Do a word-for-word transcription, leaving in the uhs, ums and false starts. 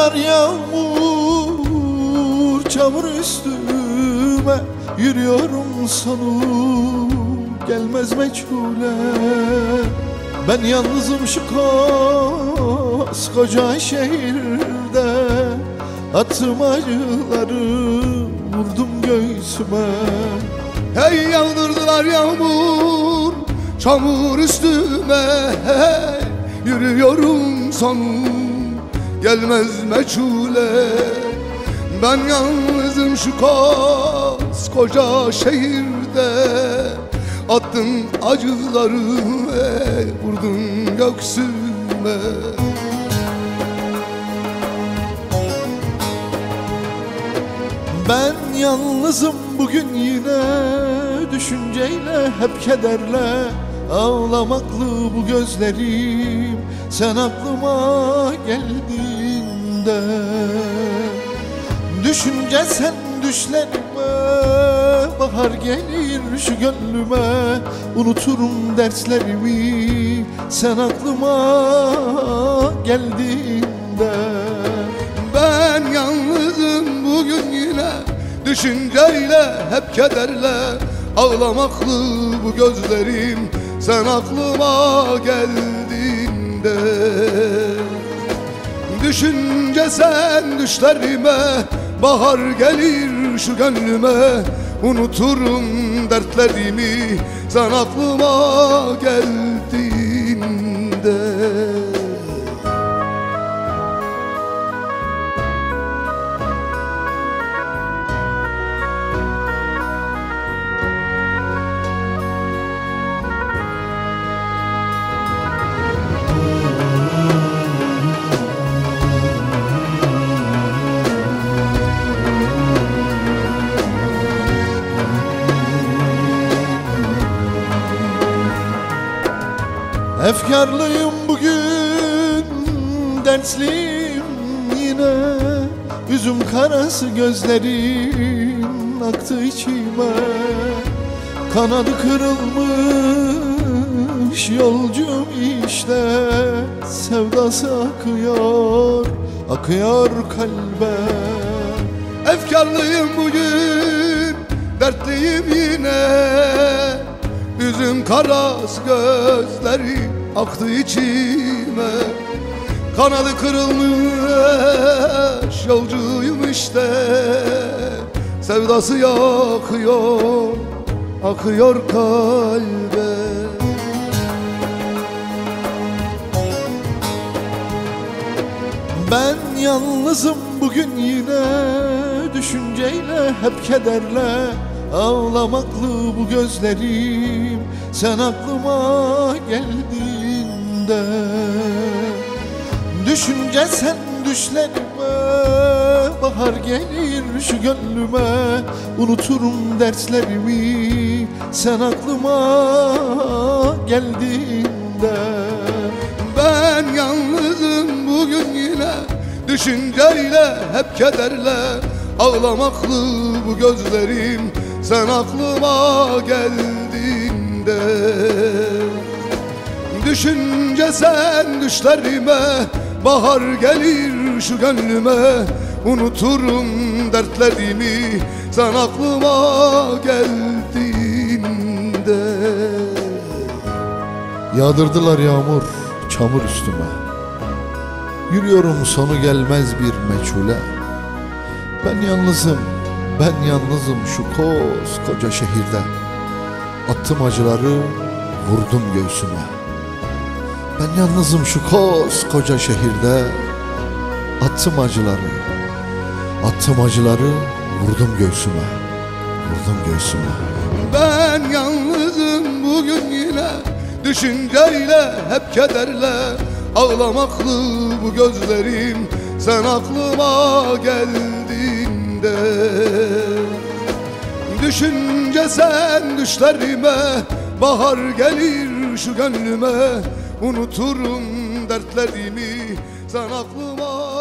Yağdırdılar yağmur, çamur üstüme. Yürüyorum sonu gelmez meçhule. Ben yalnızım şu koskoca şehirde. Attım acıları, vurdum göğsüme. Hey yağdırdılar yağmur, çamur üstüme. Hey, yürüyorum sonum gelmez meçhule. Ben yalnızım şu koskoca şehirde. Attım acıları, hey, vurdum göğsüme. Ben yalnızım bugün yine, düşünceyle hep kederle. Ağlamaklı bu gözlerim, sen aklıma geldiğinde. Düşünce sen düşlerime, bahar gelir şu gönlüme. Unuturum derslerimi, sen aklıma geldiğinde. Ben yalnızım bugün yine, düşünceyle hep kederle. Ağlamaklı bu gözlerim, sen aklıma geldiğinde. Düşünce sen düşlerime, bahar gelir şu gönlüme. Unuturum dertlerimi, sen aklıma geldiğinde. Efkarlıyım bugün, dertliyim yine. Üzüm karası gözlerin aktı içime. Kanadı kırılmış yolcum işte. Sevdası akıyor, akıyor kalbe. Efkarlıyım bugün, dertliyim yine. Üzüm karası gözleri aktı içime. Kanadı kırılmış yolcuyum işte. Sevdası yakıyor, akıyor kalbe. Ben yalnızım bugün yine, düşünceyle hep kederle. Ağlamaklı bu gözlerim, sen aklıma geldiğinde. Düşünce sen düşlerime, bahar gelir şu gönlüme. Unuturum derslerimi, sen aklıma geldiğinde. Ben yalnızım bugün yine, düşünceyle hep kederle. Ağlamaklı bu gözlerim, sen aklıma geldiğinde. Düşünce sen düşlerime, bahar gelir şu gönlüme. Unuturum dertlerimi, sen aklıma geldiğinde. Yağdırdılar yağmur, çamur üstüme. Yürüyorum sonu gelmez bir meçhule. Ben yalnızım, ben yalnızım şu koskoca şehirde. Attım acıları, vurdum göğsüme. Ben yalnızım şu koskoca şehirde. Attım acıları, attım acıları, vurdum göğsüme, vurdum göğsüme. Ben yalnızım bugün yine, düşünceyle hep kederle. Ağlamaklı bu gözlerim, sen aklıma geldiğinde. Düşünce sen düşlerime, bahar gelir şu gönlüme. Unuturum dertlerimi, sen aklıma